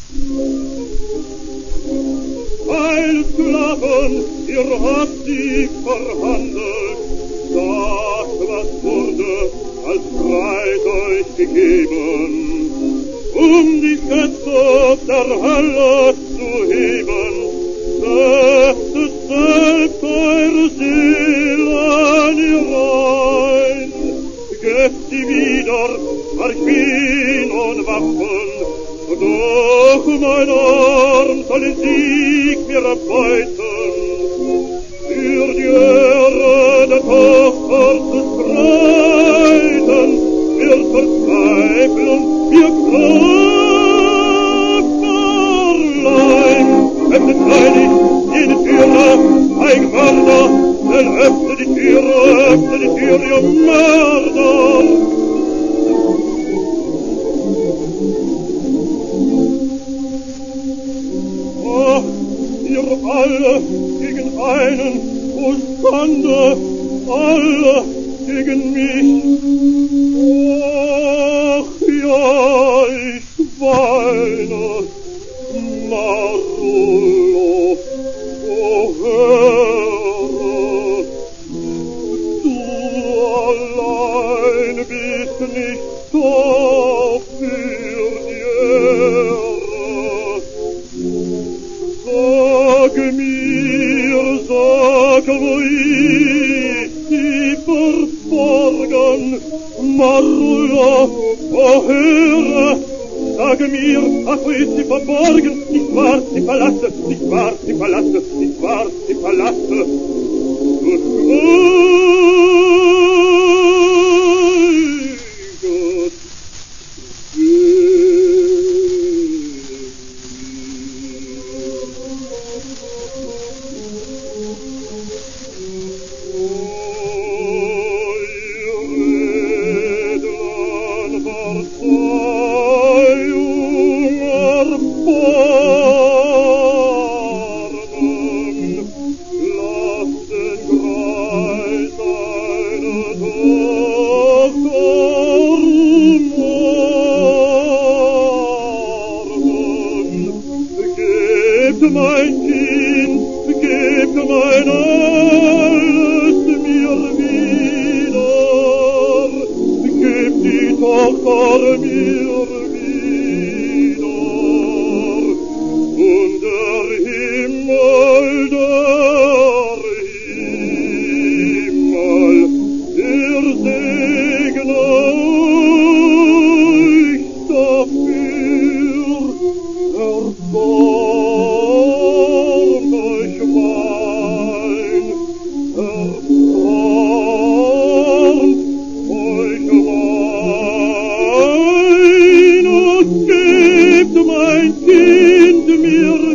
Heilsklaven, ihr habt sie verhandelt, sagt, was wurde, als Preis euch gegeben, die Schätze der Hölle zu heben, setzt es selbst eure Seelen ihr ein, gebt sie wieder, Archin und Waffen, doch mein Arm soll den Sieg mir erbeuten, für die Ehre der Tochter zu streiten, wir verzweifeln, wir Kraft allein. Öffnet freilich jede Türe, ein Mörder, denn öffne die Türe, ihr Mörder. Ach, ihr alle gegen einen, o Schande, alle gegen mich. Ach, ja, ich weine, Marullo, o höre, du allein bist nicht da für die Ehre. Sag mir, wo die verborgen, Marullo, o höre, sag mir, ach, wo ist sie verborgen, nicht wahr, sie verlasse, nicht wahr, sie verlasse, nicht wahr, sie verlasse. Mein Kind mir